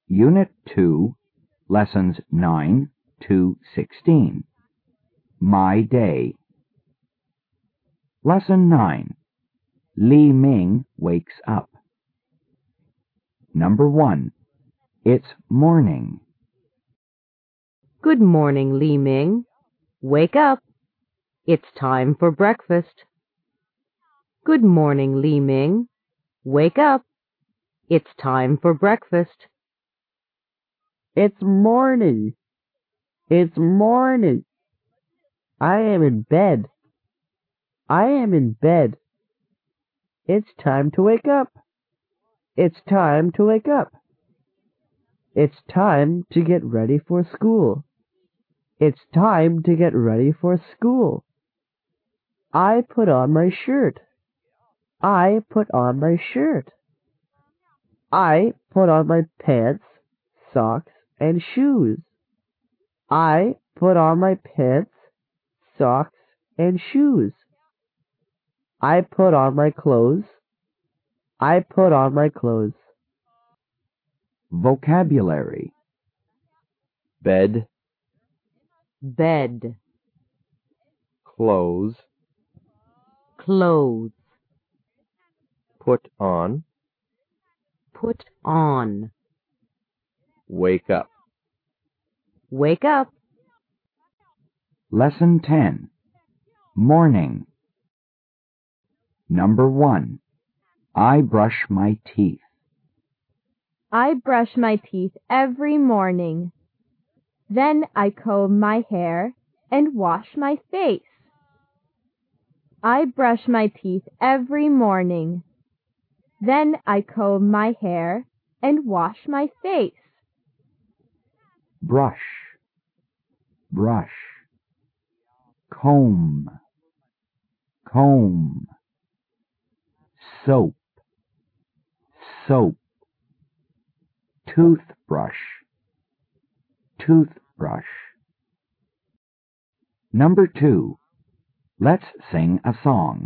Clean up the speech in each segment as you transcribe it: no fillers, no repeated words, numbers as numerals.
Unit 2, Lessons 9 to 16. My Day. Lesson 9. Li Ming wakes up. Number 1. It's morning. Good morning, Li Ming. Wake up. It's time for breakfast. Good morning, Li Ming. Wake up. It's time for breakfast. It's morning. It's morning. I am in bed. I am in bed. It's time to wake up. It's time to wake up. It's time to get ready for school. It's time to get ready for school. I put on my shirt. I put on my shirt. I put on my pants, socks, and shoes. I put on my pants, socks, and shoes. I put on my clothes. I put on my clothes. Vocabulary. Bed, Bed, clothes, clothes, put on, put on, wake up. wake up. Lesson 10. Morning. Number 1. I brush my teeth. I brush my teeth every morning. Then I comb my hair and wash my face. I brush my teeth every morning. Then I comb my hair and wash my face. Brush, brush. Comb, comb. Soap, soap. Toothbrush, toothbrush. Number 2. Let's sing a song.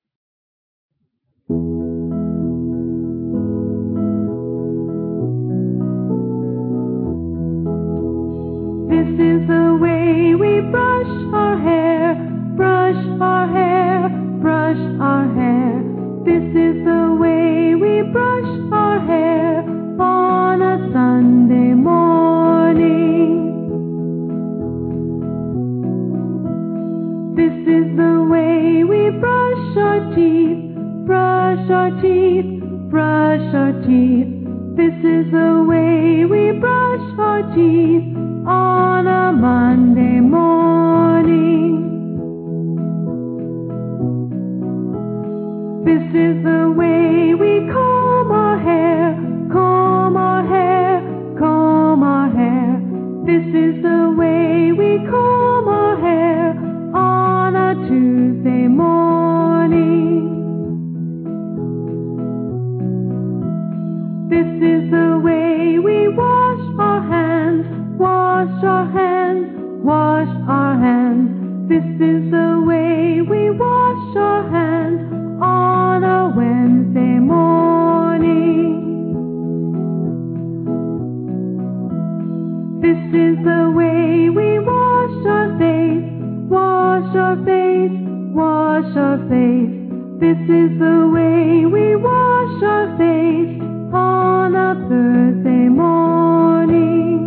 This is the way we brush our hair, brush our hair, brush our hair. This is the way we brush our hair on a Sunday morning. This is the way we brush our teeth, brush our teeth, brush our teeth. This is the way we brush our teeth on a Monday morning. This is the way we comb our hair, comb our hair, comb our hair. This is the way we comb our hair on a Tuesday morning. This is the way we wash our hands, wash our hands, wash our hands. This is the way we wash our hands on a Wednesday morning. This is the way we wash our face, wash our face, wash our face. This is the way we wash our face on a Thursday morning.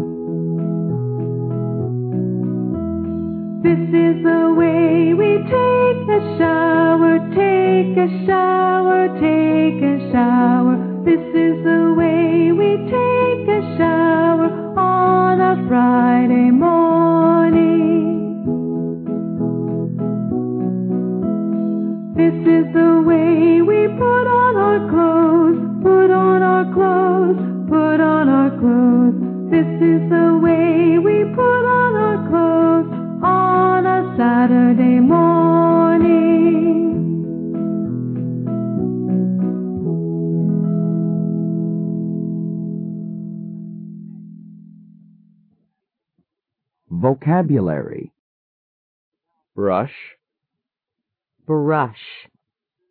This is the way we take a shower, take a shower, take a shower. This is the way we take a shower on a Friday morning. This is the way we put on our clothes, put on our clothes, put on our clothes. This is the way we put on our clothes on a Saturday morning. Vocabulary. Brush, Brush,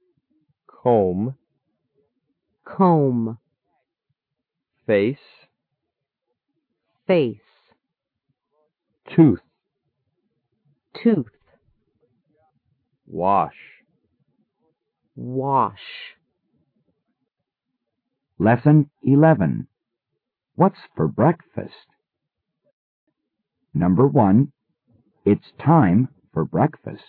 comb, comb, face, face, tooth, tooth, wash, wash. Lesson 11. What's for breakfast? Number 1. It's time for breakfast.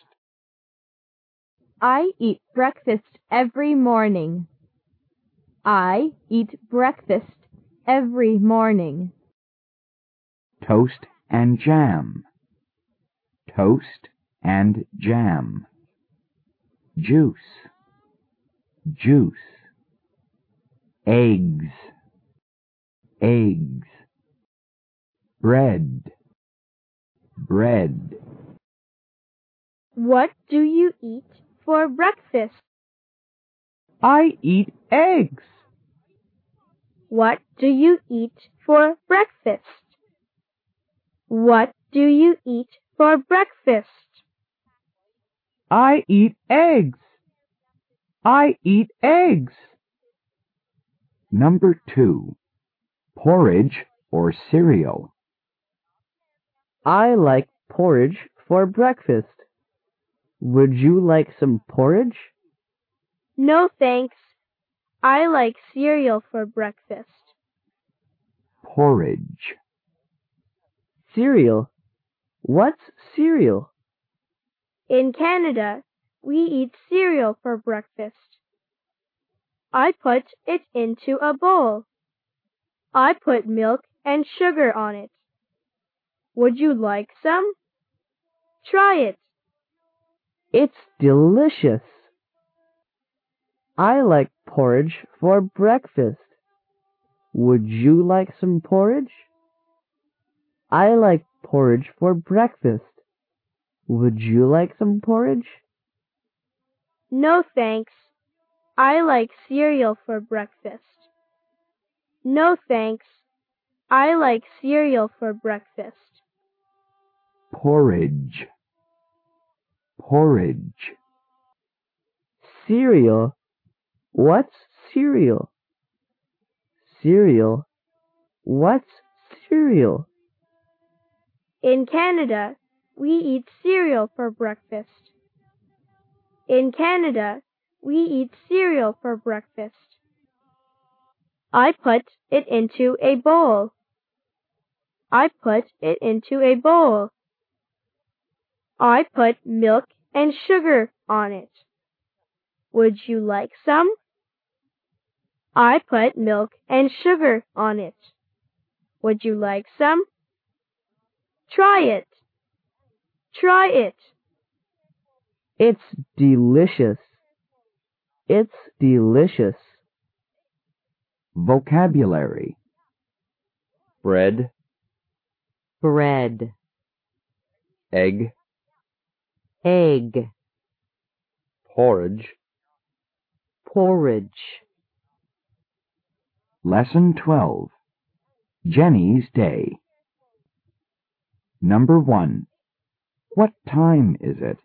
I eat breakfast every morning. I eat breakfast every morning. Toast and jam. Toast and jam. Juice. Juice. Eggs. Eggs. Bread. Bread. What do you eat for breakfast? I eat eggs. What do you eat for breakfast? What do you eat for breakfast? I eat eggs. I eat eggs. Number 2. Porridge or cereal. I like porridge for breakfast. Would you like some porridge? No thanks. I like cereal for breakfast. Porridge. Cereal. What's cereal? In Canada, we eat cereal for breakfast. I put it into a bowl. I put milk and sugar on it. Would you like some? Try it. It's delicious. I like porridge for breakfast. Would you like some porridge? I like porridge for breakfast. Would you like some porridge? No thanks. I like cereal for breakfast. No thanks. I like cereal for breakfast. Porridge. Porridge. Cereal. What's cereal? Cereal. What's cereal? In Canada, we eat cereal for breakfast. In Canada, we eat cereal for breakfast. I put it into a bowl. I put it into a bowl. I put milk and sugar on it. Would you like some? I put milk and sugar on it. Would you like some? Try it. Try it. It's delicious. It's delicious. Vocabulary. bread, bread, egg, egg, porridge, porridge. Lesson 12. Jenny's Day. Number 1. What time is it?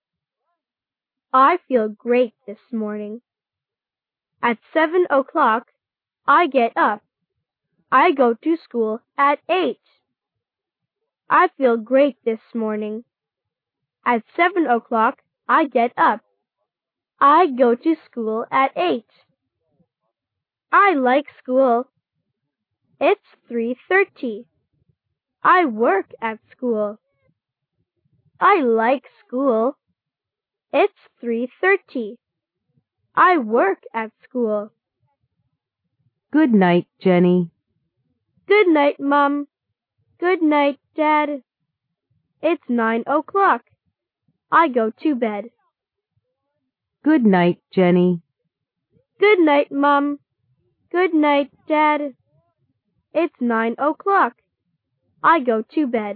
I feel great this morning. At 7 o'clock, I get up. I go to school at 8. I feel great this morning. At 7 o'clock, I get up. I go to school at 8. I like school. It's 3:30. I work at school. I like school. It's 3:30. I work at school. Good night, Jenny. Good night, Mom. Good night, Dad. It's 9 o'clock. I go to bed. Good night, Jenny. Good night, Mom. Good night, Dad. It's 9 o'clock. I go to bed.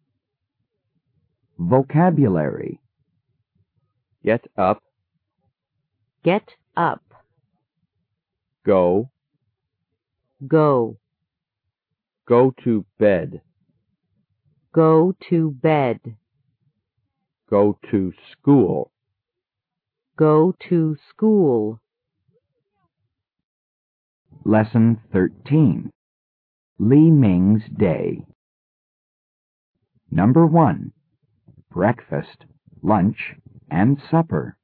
Vocabulary. get up, Get up. go, Go. go to bed, Go to bed. go to school. Go to school. Lesson 13. Li Ming's Day. Number 1. Breakfast, lunch, and supper.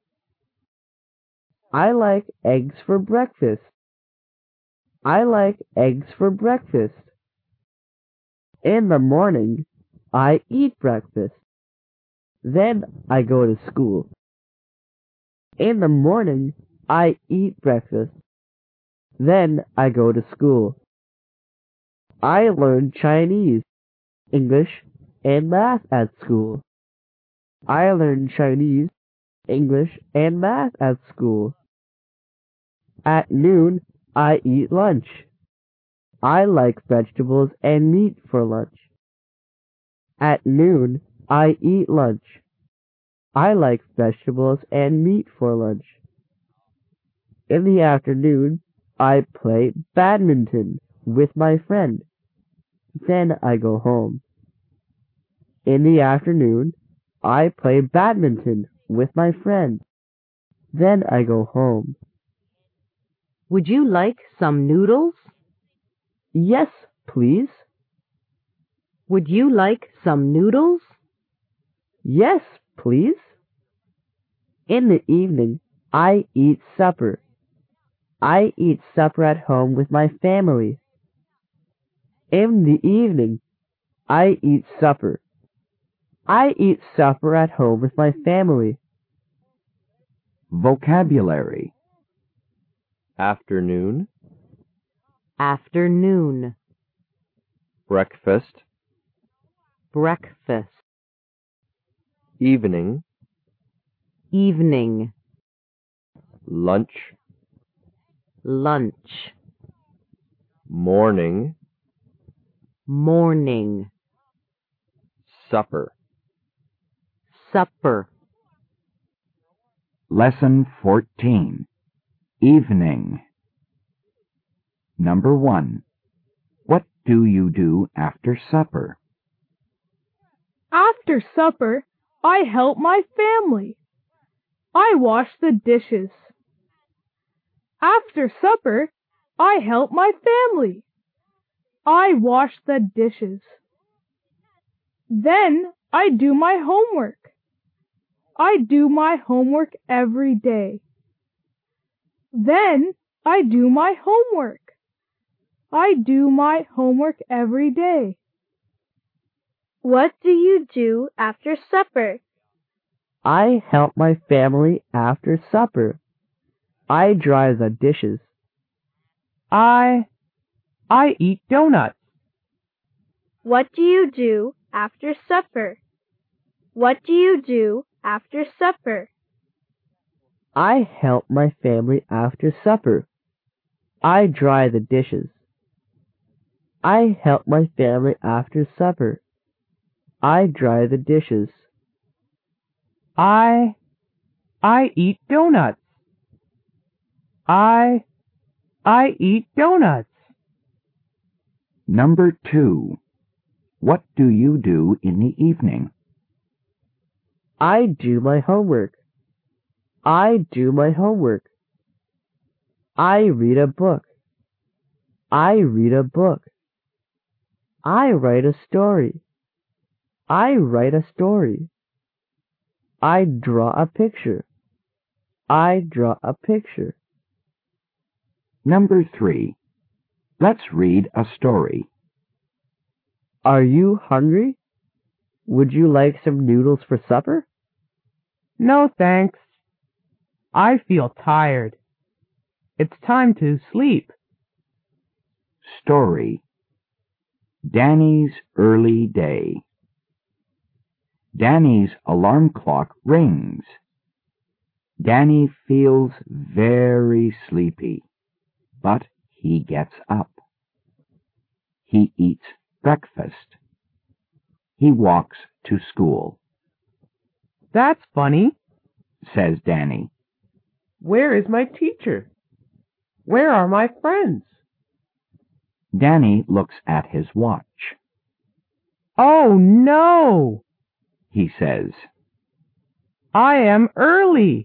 I like eggs for breakfast. I like eggs for breakfast. In the morning, I eat breakfast. Then I go to school. In the morning, I eat breakfast. Then I go to school. I learn Chinese, English, and math at school. I learn Chinese, English, and math at school. At noon, I eat lunch. I like vegetables and meat for lunch. At noon, I eat lunch. I like vegetables and meat for lunch. In the afternoon, I play badminton with my friend. Then I go home. In the afternoon, I play badminton with my friend. Then I go home. Would you like some noodles? Yes, please. Would you like some noodles? Yes, please. In the evening, I eat supper. I eat supper at home with my family. In the evening, I eat supper. I eat supper at home with my family. Vocabulary. Afternoon, Afternoon. breakfast, Breakfast. evening, Evening. lunch, Lunch. morning, Morning. supper. Supper. Lesson 14. Evening. Number 1. What do you do after supper? After supper, I help my family. I wash the dishes. After supper, I help my family. I wash the dishes. Then I do my homework. I do my homework every day. Then I do my homework. I do my homework every day. What do you do after supper? I help my family after supper. I dry the dishes. I eat donuts. What do you do after supper? What do you do after supper? I help my family after supper. I dry the dishes. I help my family after supper. I dry the dishes. I eat donuts. I eat donuts. Number 2. What do you do in the evening? I do my homework. I do my homework. I read a book. I read a book. I write a story. I write a story. I draw a picture. I draw a picture. Number 3. Let's read a story. Are you hungry? Would you like some noodles for supper? No, thanks. I feel tired. It's time to sleep. Story. Danny's early day. Danny's alarm clock rings. Danny feels very sleepy, but he gets up. He eats breakfast. He walks to school. That's funny. Says Danny. Where is my teacher? Where are my friends? Danny looks at his watch. Oh no! He says. I am early.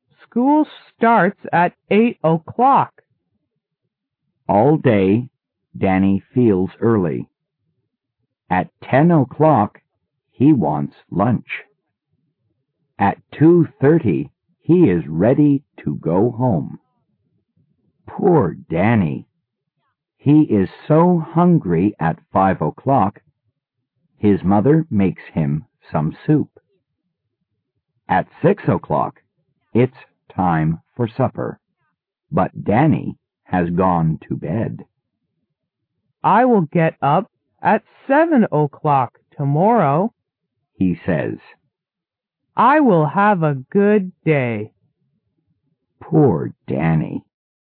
School starts at 8 o'clock. All day, Danny feels early. At 10 o'clock, he wants lunch. At 2:30, he is ready to go home. Poor Danny. He is so hungry at 5 o'clock, his mother makes him some soup. At 6 o'clock, it's time for supper, but Danny has gone to bed. I will get up at 7 o'clock tomorrow, He says. I will have a good day. Poor Danny.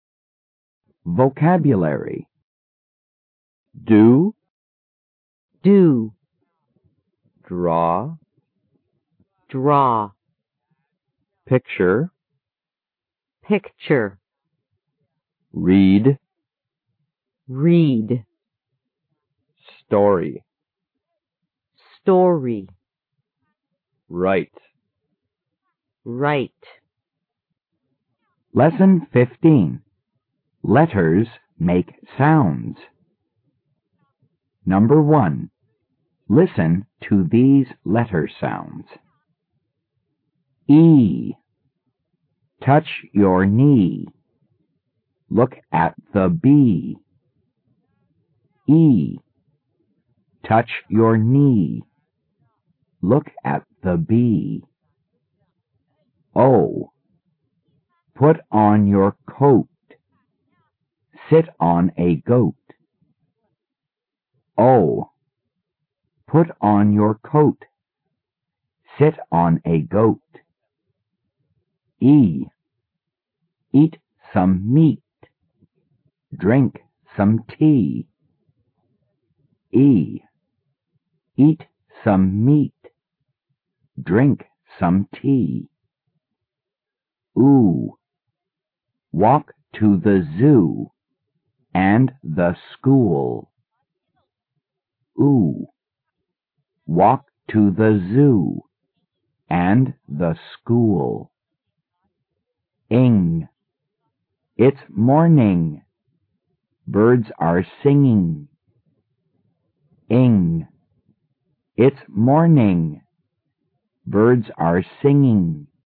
Vocabulary. Do, Do, draw, draw, picture, picture, read, read, story, story, write. write. Lesson 15. Letters make sounds. Number 1. Listen to these letter sounds. E. Touch your knee. Look at the B. E. Touch your knee. Look at the B. O. Put on your coat. Sit on a goat. O. Put on your coat. Sit on a goat. E. Eat some meat. Drink some tea. E. Eat some meat. Drink some tea. Oo. Walk to the zoo and the school. Oo. Walk to the zoo and the school. Ing. It's morning. Birds are singing. Ing. It's morning. Birds are singing.